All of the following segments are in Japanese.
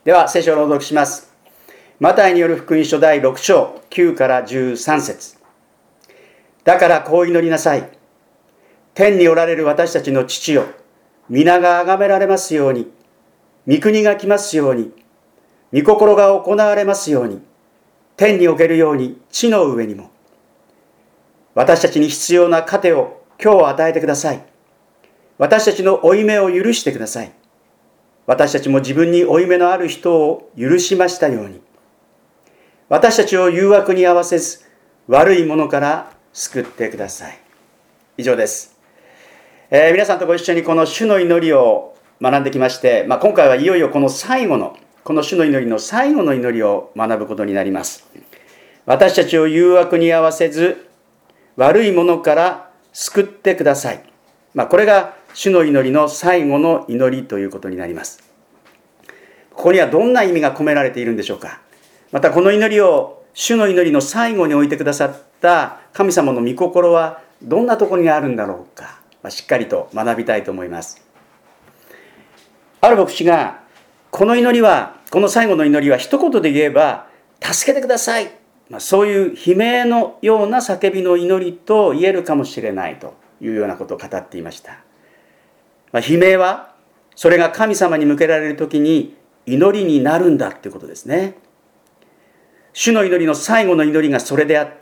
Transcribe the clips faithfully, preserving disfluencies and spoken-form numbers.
では聖書を朗読します。マタイによる福音書だいろく章きゅうからじゅうさん節。だからこう祈りなさい。天におられる私たちの父よ、皆が崇められますように、御国が来ますように、御心が行われますように、天におけるように地の上にも。私たちに必要な糧を今日与えてください。私たちの負い目を許してください。私たちも自分に負い目のある人を許しましたように。私たちを誘惑に合わせず、悪いものから救ってください。以上です。えー、皆さんとご一緒にこの主の祈りを学んできまして、まあ、今回はいよいよこの最後の、この主の祈りの最後の祈りを学ぶことになります。私たちを誘惑に合わせず、悪いものから救ってください。まあ、これが主の祈りの最後の祈りということになります。ここにはどんな意味が込められているんでしょうか。またこの祈りを主の祈りの最後に置いてくださった神様の御心はどんなところにあるんだろうか、まあ、しっかりと学びたいと思います。ある牧師がこの祈りはこの最後の祈りは一言で言えば助けてください、まあ、そういう悲鳴のような叫びの祈りと言えるかもしれないというようなことを語っていました。まあ、悲鳴はそれが神様に向けられるときに祈りになるんだということですね。主の祈りの最後の祈りがそれであって、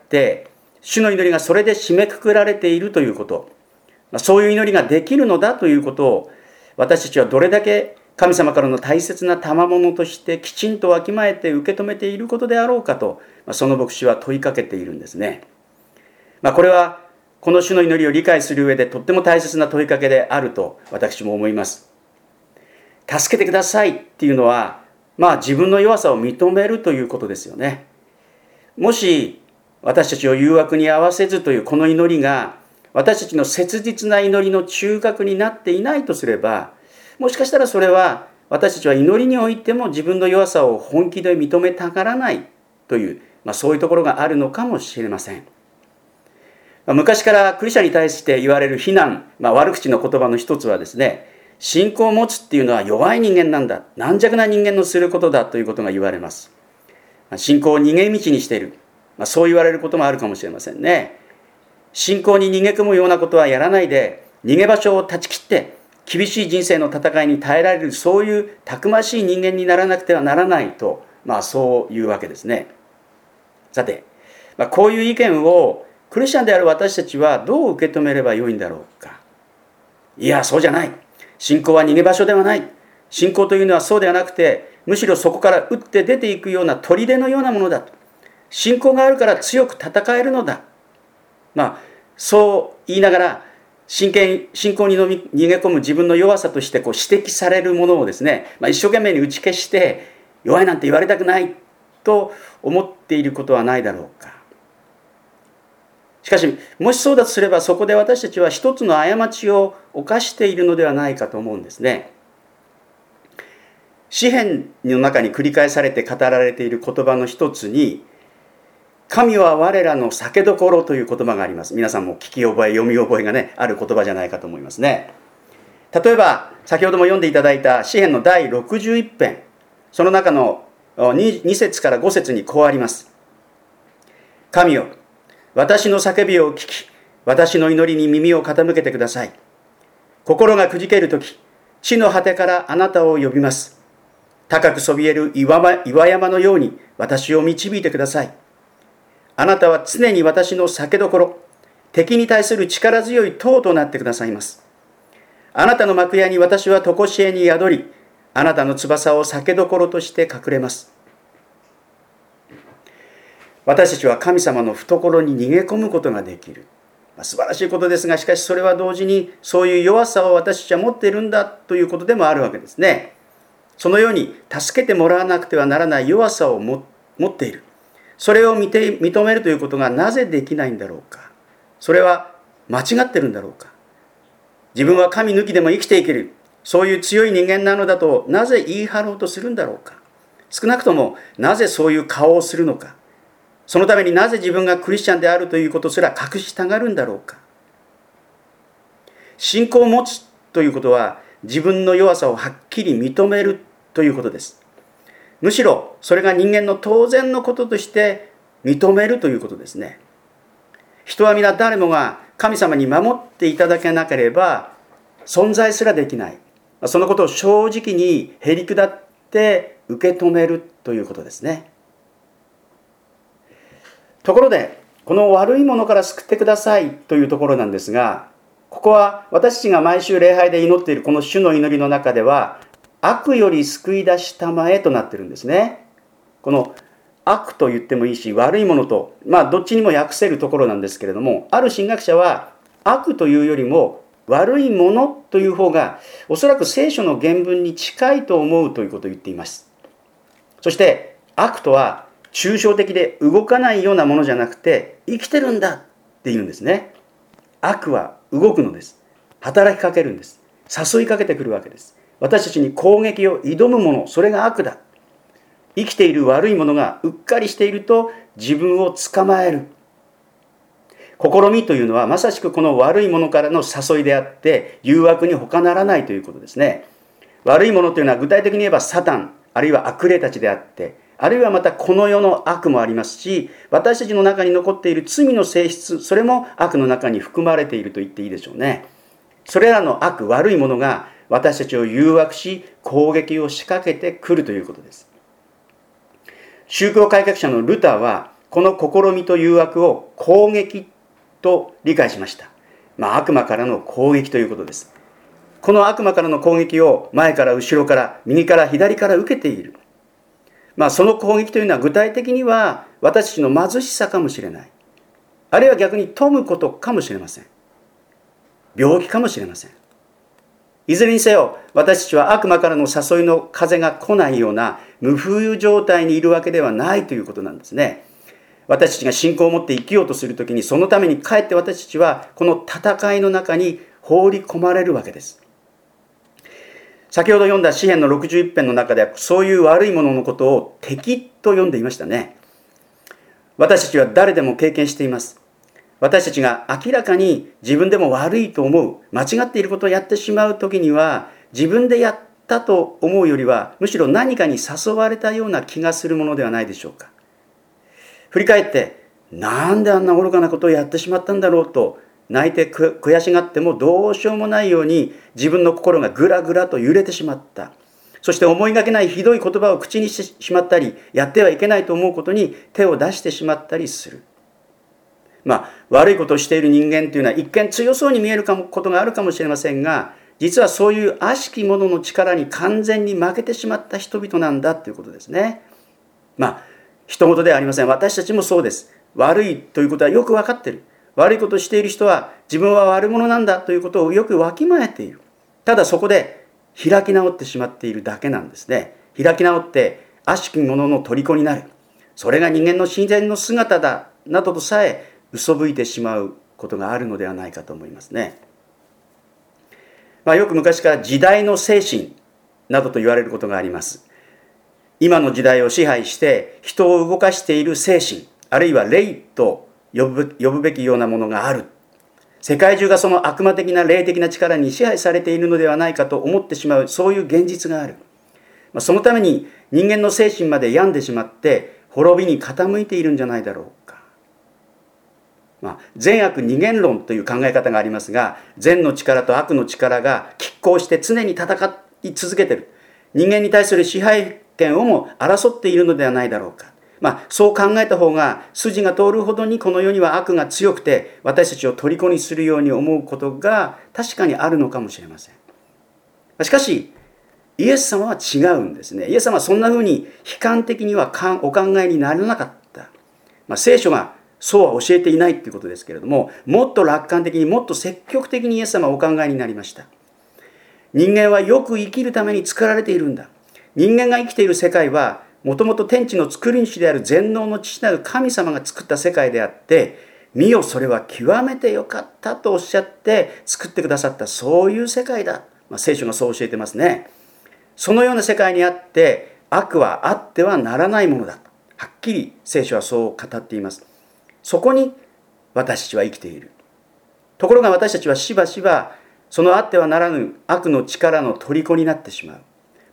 主の祈りがそれで締めくくられているということ、まあ、そういう祈りができるのだということを私たちはどれだけ神様からの大切な賜物としてきちんとわきまえて受け止めていることであろうかと、まあ、その牧師は問いかけているんですね。まあ、これはこの主の祈りを理解する上でとっても大切な問いかけであると私も思います。助けてくださいっていうのは、まあ自分の弱さを認めるということですよね。もし私たちを誘惑に合わせずというこの祈りが私たちの切実な祈りの中核になっていないとすれば、もしかしたらそれは私たちは祈りにおいても自分の弱さを本気で認めたがらないという、まあ、そういうところがあるのかもしれません。昔からクリスチャンに対して言われる非難、まあ、悪口の言葉の一つはですね、信仰を持つっていうのは弱い人間なんだ、軟弱な人間のすることだということが言われます。信仰を逃げ道にしている、まあ、そう言われることもあるかもしれませんね。信仰に逃げ込むようなことはやらないで、逃げ場所を断ち切って厳しい人生の戦いに耐えられる、そういうたくましい人間にならなくてはならないと、まあそういうわけですね。さて、まあ、こういう意見をクリスチャンである私たちはどう受け止めればよいんだろうか。いや、そうじゃない。信仰は逃げ場所ではない。信仰というのはそうではなくて、むしろそこから打って出ていくような砦のようなものだと。信仰があるから強く戦えるのだ。まあ、そう言いながら、真剣信仰に逃げ込む自分の弱さとしてこう指摘されるものをですね、まあ、一生懸命に打ち消して弱いなんて言われたくないと思っていることはないだろうか。しかし、もしそうだとすれば、そこで私たちは一つの過ちを犯しているのではないかと思うんですね。詩編の中に繰り返されて語られている言葉の一つに、神は我らの酒どころという言葉があります。皆さんも聞き覚え、読み覚えがね、ある言葉じゃないかと思いますね。例えば、先ほども読んでいただいた詩編のだいろくじゅういち編、その中の 2, 2節からご節にこうあります。神よ、私の叫びを聞き、私の祈りに耳を傾けてください。心がくじけるとき、地の果てからあなたを呼びます。高くそびえる 岩, 岩山のように私を導いてください。あなたは常に私の酒どころ、敵に対する力強い塔となってくださいます。あなたの幕屋に私は常しえに宿り、あなたの翼を酒どころとして隠れます。私たちは神様の懐に逃げ込むことができる。まあ、素晴らしいことですが、しかしそれは同時にそういう弱さを私たちは持っているんだということでもあるわけですね。そのように助けてもらわなくてはならない弱さを持っている。それを見て認めるということがなぜできないんだろうか。それは間違ってるんだろうか。自分は神抜きでも生きていける、そういう強い人間なのだとなぜ言い張ろうとするんだろうか。少なくともなぜそういう顔をするのか。そのためになぜ自分がクリスチャンであるということすら隠したがるんだろうか。信仰を持つということは自分の弱さをはっきり認めるということです。 むしろそれが人間の当然のこととして認めるということですね。人は皆誰もが神様に守っていただけなければ存在すらできない。そのことを正直にへりくだって受け止めるということですね。ところで、この悪いものから救ってくださいというところなんですが、ここは私たちが毎週礼拝で祈っているこの主の祈りの中では、悪より救い出したまえとなっているんですね。この悪と言ってもいいし、悪いものと、まあどっちにも訳せるところなんですけれども、ある神学者は悪というよりも悪いものという方がおそらく聖書の原文に近いと思うということを言っています。そして悪とは抽象的で動かないようなものじゃなくて生きてるんだって言うんですね。悪は動くのです。働きかけるんです。誘いかけてくるわけです。私たちに攻撃を挑むもの、それが悪だ。生きている悪いものがうっかりしていると自分を捕まえる。試みというのはまさしくこの悪いものからの誘いであって誘惑に他ならないということですね。悪いものというのは具体的に言えばサタン、あるいは悪霊たちであって、あるいはまたこの世の悪もありますし、私たちの中に残っている罪の性質、それも悪の中に含まれていると言っていいでしょうね。それらの悪、悪いものが私たちを誘惑し、攻撃を仕掛けてくるということです。宗教改革者のルターは、この試みと誘惑を攻撃と理解しました。まあ悪魔からの攻撃ということです。この悪魔からの攻撃を前から後ろから、右から左から受けている。まあその攻撃というのは具体的には私たちの貧しさかもしれない。あるいは逆に富むことかもしれません。病気かもしれません。いずれにせよ、私たちは悪魔からの誘いの風が来ないような無風雨状態にいるわけではないということなんですね。私たちが信仰を持って生きようとするときに、そのためにかえって私たちはこの戦いの中に放り込まれるわけです。先ほど読んだ詩編のろくじゅういち編の中では、そういう悪いもののことを敵と呼んでいましたね。私たちは誰でも経験しています。私たちが明らかに自分でも悪いと思う、間違っていることをやってしまうときには、自分でやったと思うよりは、むしろ何かに誘われたような気がするものではないでしょうか。振り返って、なんであんな愚かなことをやってしまったんだろうと、泣いて悔しがってもどうしようもないように自分の心がぐらぐらと揺れてしまった。そして思いがけないひどい言葉を口にしてしまったり、やってはいけないと思うことに手を出してしまったりする。まあ、悪いことをしている人間というのは一見強そうに見えることがあるかもしれませんが、実はそういう悪しき者の力に完全に負けてしまった人々なんだということですね。まあ、人事ではありません。私たちもそうです。悪いということはよく分かっている。悪いことをしている人は自分は悪者なんだということをよくわきまえている。ただそこで開き直ってしまっているだけなんですね。開き直って悪しき者の虜になる。それが人間の自然の姿だなどとさえ嘘吹いてしまうことがあるのではないかと思いますね。まあ、よく昔から時代の精神などと言われることがあります。今の時代を支配して人を動かしている精神、あるいは霊と呼ぶ、呼ぶべきようなものがある。世界中がその悪魔的な霊的な力に支配されているのではないかと思ってしまう、そういう現実がある。まあ、そのために人間の精神まで病んでしまって滅びに傾いているんじゃないだろうか。まあ、善悪二元論という考え方がありますが、善の力と悪の力が拮抗して常に戦い続けている。人間に対する支配権をも争っているのではないだろうか。まあ、そう考えた方が筋が通るほどにこの世には悪が強くて私たちを虜にするように思うことが確かにあるのかもしれません。しかしイエス様は違うんですね。イエス様はそんな風に悲観的にはお考えにならなかった。まあ、聖書がそうは教えていないということですけれども、もっと楽観的にもっと積極的にイエス様はお考えになりました。人間はよく生きるために作られているんだ。人間が生きている世界はもともと天地の作り主である全能の父なる神様が作った世界であって、見よそれは極めてよかったとおっしゃって作ってくださったそういう世界だ。まあ、聖書がそう教えてますね。そのような世界にあって悪はあってはならないものだ。はっきり聖書はそう語っています。そこに私たちは生きている。ところが私たちはしばしばそのあってはならぬ悪の力の虜になってしまう。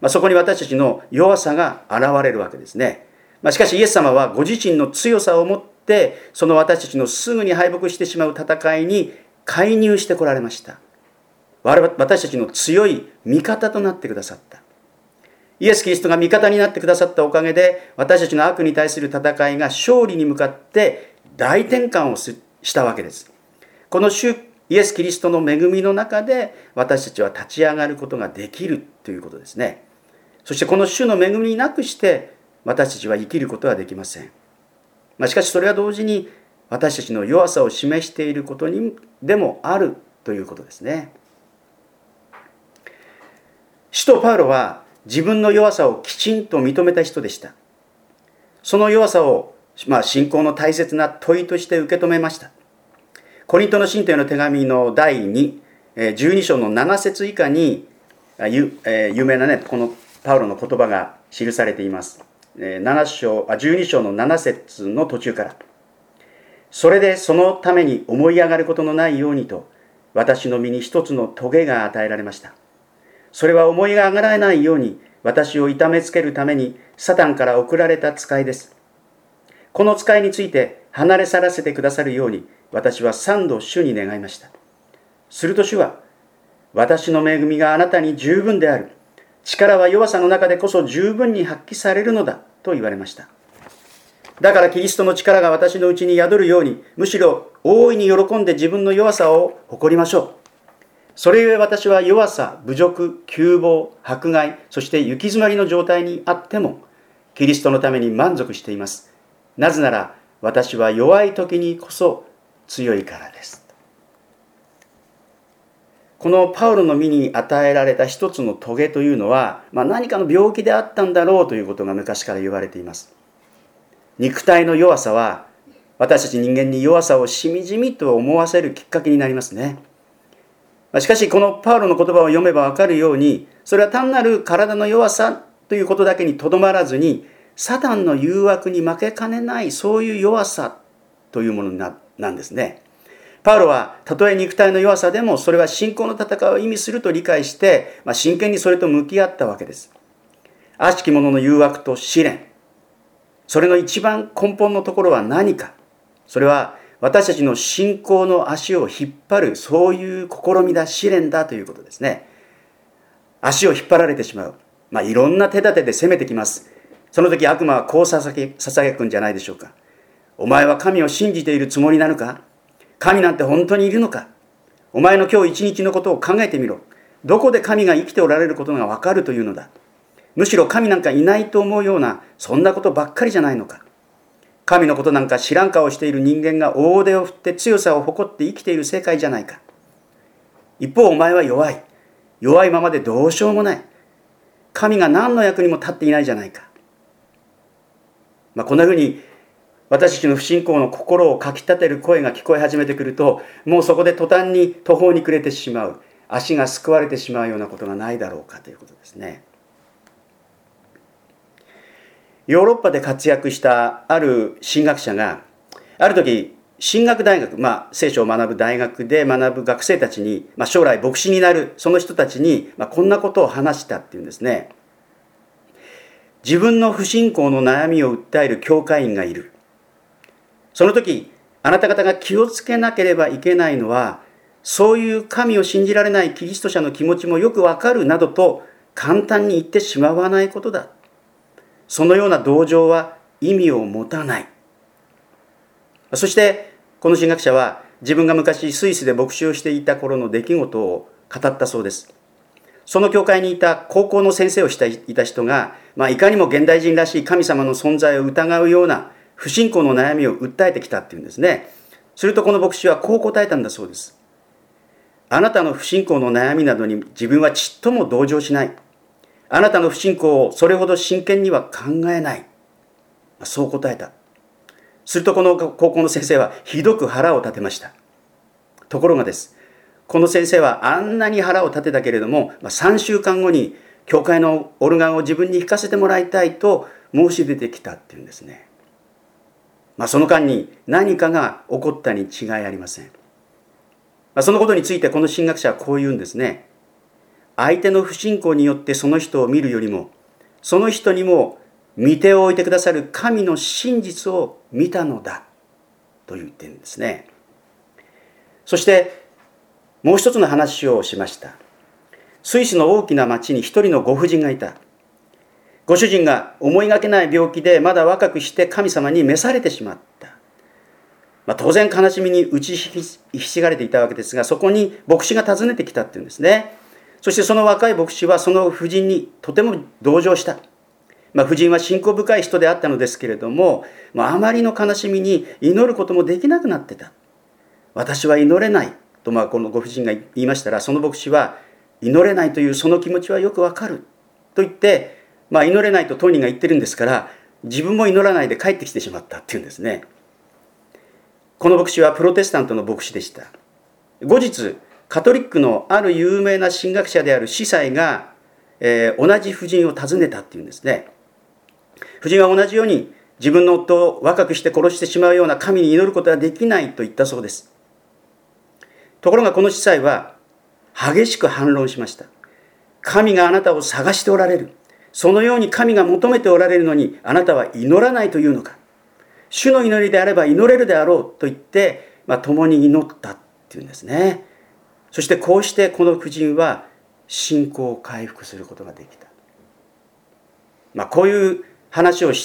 まあ、そこに私たちの弱さが現れるわけですね。まあ、しかしイエス様はご自身の強さを持ってその私たちのすぐに敗北してしまう戦いに介入してこられました。私たちの強い味方となってくださった。イエス・キリストが味方になってくださったおかげで私たちの悪に対する戦いが勝利に向かって大転換をしたわけです。この主イエス・キリストの恵みの中で私たちは立ち上がることができるということですね。そしてこの主の恵みなくして私たちは生きることはできません。まあ、しかしそれは同時に私たちの弱さを示していることにでもあるということですね。使徒パウロは自分の弱さをきちんと認めた人でした。その弱さを、まあ、信仰の大切な問いとして受け止めました。コリントの信徒への手紙のだいに、じゅうに章のなな節以下に有名なねこのパウロの言葉が記されています。なな章あじゅうに章のなな節の途中から、それでそのために思い上がることのないようにと私の身に一つの棘が与えられました。それは思いが上がらないように私を痛めつけるためにサタンから送られた使いです。この使いについて離れ去らせてくださるように私は三度主に願いました。すると主は、私の恵みがあなたに十分である。力は弱さの中でこそ十分に発揮されるのだと言われました。だからキリストの力が私のうちに宿るように、むしろ大いに喜んで自分の弱さを誇りましょう。それゆえ私は弱さ、侮辱、窮乏、迫害、そして行き詰まりの状態にあっても、キリストのために満足しています。なぜなら私は弱い時にこそ強いからです。このパウロの身に与えられた一つの棘というのは、まあ、何かの病気であったんだろうということが昔から言われています。肉体の弱さは私たち人間に弱さをしみじみと思わせるきっかけになりますね。しかしこのパウロの言葉を読めばわかるように、それは単なる体の弱さということだけにとどまらずに、サタンの誘惑に負けかねない、そういう弱さというものななんですね。パウロはたとえ肉体の弱さでもそれは信仰の戦いを意味すると理解して、まあ、真剣にそれと向き合ったわけです。悪しき者の誘惑と試練、それの一番根本のところは何か。それは私たちの信仰の足を引っ張る、そういう試みだ、試練だということですね。足を引っ張られてしまう、まあ、いろんな手立てで攻めてきます。その時悪魔はこうささげくんじゃないでしょうか。お前は神を信じているつもりなのか？神なんて本当にいるのか？お前の今日一日のことを考えてみろ。どこで神が生きておられることがわかるというのだ。むしろ神なんかいないと思うような、そんなことばっかりじゃないのか。神のことなんか知らん顔をしている人間が大手を振って強さを誇って生きている世界じゃないか。一方お前は弱い。弱いままでどうしようもない。神が何の役にも立っていないじゃないか。まあ、こんなふうに私たちの不信仰の心をかき立てる声が聞こえ始めてくると、もうそこで途端に途方に暮れてしまう、足がすくわれてしまうようなことがないだろうかということですね。ヨーロッパで活躍したある神学者がある時神学大学、まあ、聖書を学ぶ大学で学ぶ学生たちに、まあ、将来牧師になるその人たちに、まあ、こんなことを話したっていうんですね。自分の不信仰の悩みを訴える教会員がいる。その時あなた方が気をつけなければいけないのは、そういう神を信じられないキリスト者の気持ちもよくわかるなどと簡単に言ってしまわないことだ。そのような同情は意味を持たない。そしてこの神学者は自分が昔スイスで牧師をしていた頃の出来事を語ったそうです。その教会にいた高校の先生をしていた人が、まあ、いかにも現代人らしい神様の存在を疑うような不信仰の悩みを訴えてきたっていうんですね。するとこの牧師はこう答えたんだそうです。あなたの不信仰の悩みなどに自分はちっとも同情しない。あなたの不信仰をそれほど真剣には考えない。そう答えた。するとこの高校の先生はひどく腹を立てました。ところがです、この先生はあんなに腹を立てたけれども、さんしゅうかんごに教会のオルガンを自分に弾かせてもらいたいと申し出てきたっていうんですね。まあ、その間に何かが起こったに違いありません。まあ、そのことについてこの神学者はこう言うんですね。 相手の不信仰によってその人を見るよりも、その人にも御手を置いてくださる神の真実を見たのだと言っているんですね。そしてもう一つの話をしました。スイスの大きな町に一人のご婦人がいた。ご主人が思いがけない病気でまだ若くして神様に召されてしまった。まあ、当然悲しみに打ちひしがれていたわけですが、そこに牧師が訪ねてきたっていうんですね。そしてその若い牧師はその婦人にとても同情した。まあ、婦人は信仰深い人であったのですけれども、まあ、あまりの悲しみに祈ることもできなくなってた。私は祈れないと、まあ、このご婦人が言いましたら、その牧師は祈れないというその気持ちはよくわかると言って、まあ、祈れないと当人が言ってるんですから、自分も祈らないで帰ってきてしまったっていうんですね。この牧師はプロテスタントの牧師でした。後日カトリックのある有名な神学者である司祭が、えー、同じ婦人を訪ねたっていうんですね。婦人は同じように自分の夫を若くして殺してしまうような神に祈ることはできないと言ったそうです。ところがこの司祭は激しく反論しました。神があなたを探しておられる。そのように神が求めておられるのに、あなたは祈らないというのか。主の祈りであれば祈れるであろうと言って、まあ、共に祈ったっていうんですね。そしてこうしてこの婦人は信仰を回復することができた。まあ、こういう話をして、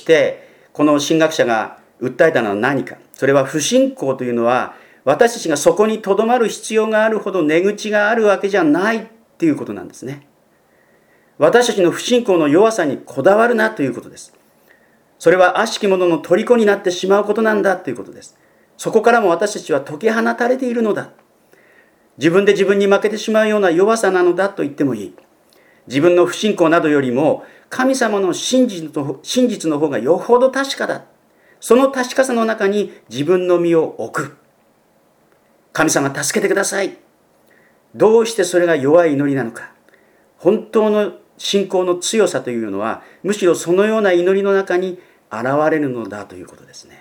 この神学者が訴えたのは何か。それは不信仰というのは、私たちがそこにとどまる必要があるほど値口があるわけじゃないっていうことなんですね。私たちの不信仰の弱さにこだわるなということです。それは悪しき者の虜になってしまうことなんだということです。そこからも私たちは解き放たれているのだ。自分で自分に負けてしまうような弱さなのだと言ってもいい。自分の不信仰などよりも神様の真実の、真実の方がよほど確かだ。その確かさの中に自分の身を置く。神様助けてください。どうしてそれが弱い祈りなのか。本当の信仰の強さというのは、むしろそのような祈りの中に現れるのだということですね。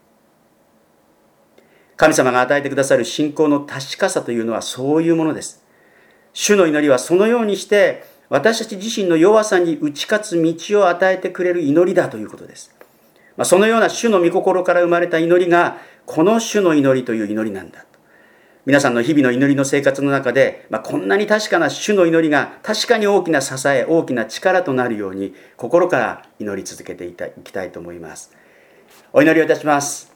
神様が与えてくださる信仰の確かさというのはそういうものです。主の祈りはそのようにして私たち自身の弱さに打ち勝つ道を与えてくれる祈りだということです。まあ、そのような主の御心から生まれた祈りがこの主の祈りという祈りなんだ。皆さんの日々の祈りの生活の中で、まあ、こんなに確かな主の祈りが確かに大きな支え、大きな力となるように心から祈り続けていきたいと思います。お祈りをいたします。